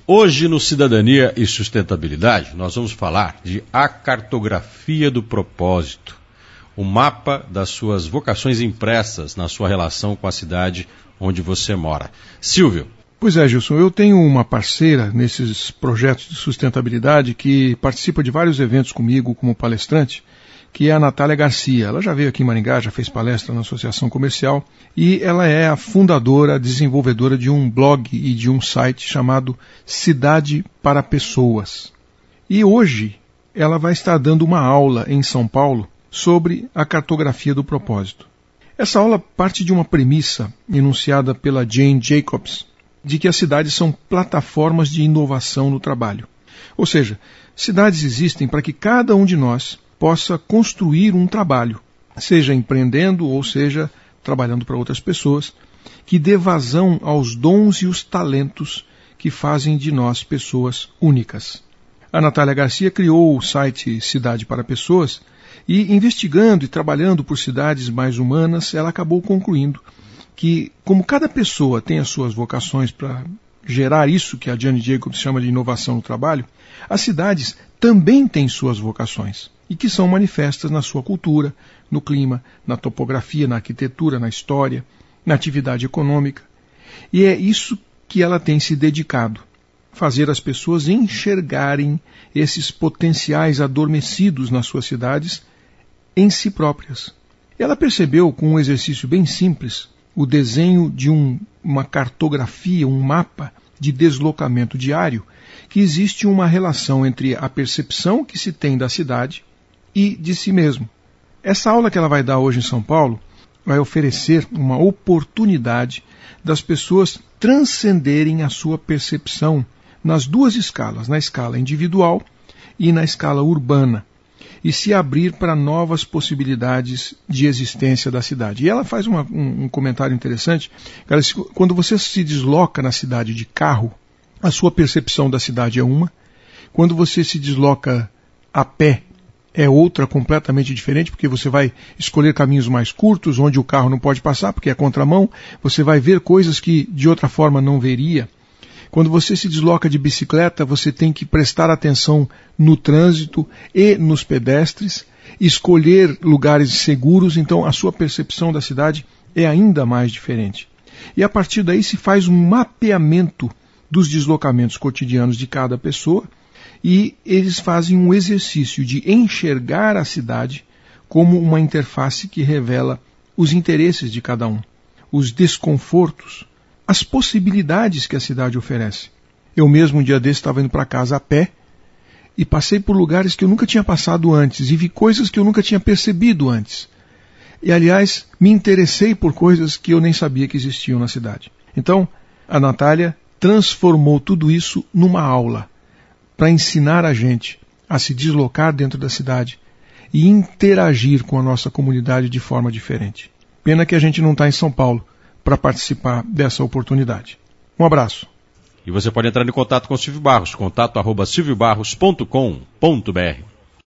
Hoje no Cidadania e Sustentabilidade nós vamos falar de a cartografia do propósito, o mapa das suas vocações impressas na sua relação com a cidade onde você mora. Silvio. Pois é, Gilson, eu tenho uma parceira nesses projetos de sustentabilidade que participa de vários eventos comigo como palestrante, que é a Natália Garcia. Ela já veio aqui em Maringá, já fez palestra na Associação Comercial e ela é a fundadora, desenvolvedora de um blog e de um site chamado Cidade para Pessoas. E hoje ela vai estar dando uma aula em São Paulo sobre a cartografia do propósito. Essa aula parte de uma premissa enunciada pela Jane Jacobs, de que as cidades são plataformas de inovação no trabalho. Ou seja, cidades existem para que cada um de nós possa construir um trabalho, seja empreendendo ou seja trabalhando para outras pessoas, que dê vazão aos dons e os talentos que fazem de nós pessoas únicas. A Natália Garcia criou o site Cidade para Pessoas e, investigando e trabalhando por cidades mais humanas, ela acabou concluindo que, como cada pessoa tem as suas vocações para gerar isso que a Jane Jacobs chama de inovação no trabalho, as cidades também têm suas vocações e que são manifestas na sua cultura, no clima, na topografia, na arquitetura, na história, na atividade econômica. E é isso que ela tem se dedicado, fazer as pessoas enxergarem esses potenciais adormecidos nas suas cidades em si próprias. Ela percebeu, com um exercício bem simples, o desenho de uma cartografia, um mapa de deslocamento diário, que existe uma relação entre a percepção que se tem da cidade e de si mesmo. Essa aula que ela vai dar hoje em São Paulo vai oferecer uma oportunidade das pessoas transcenderem a sua percepção nas duas escalas, na escala individual e na escala urbana, e se abrir para novas possibilidades de existência da cidade. E ela faz um comentário interessante. Quando você se desloca na cidade de carro, a sua percepção da cidade é uma. Quando você se desloca a pé, é outra completamente diferente, porque você vai escolher caminhos mais curtos, onde o carro não pode passar, porque é contramão. Você vai ver coisas que de outra forma não veria. Quando você se desloca de bicicleta, você tem que prestar atenção no trânsito e nos pedestres, escolher lugares seguros, então a sua percepção da cidade é ainda mais diferente. E a partir daí se faz um mapeamento dos deslocamentos cotidianos de cada pessoa e eles fazem um exercício de enxergar a cidade como uma interface que revela os interesses de cada um, os desconfortos, as possibilidades que a cidade oferece. Eu mesmo, um dia desse, estava indo para casa a pé e passei por lugares que eu nunca tinha passado antes e vi coisas que eu nunca tinha percebido antes. E, aliás, me interessei por coisas que eu nem sabia que existiam na cidade. Então, a Natália transformou tudo isso numa aula para ensinar a gente a se deslocar dentro da cidade e interagir com a nossa comunidade de forma diferente. Pena que a gente não está em São Paulo para participar dessa oportunidade. Um abraço. E você pode entrar em contato com o Silvio Barros, contato@silviobarros.com.br.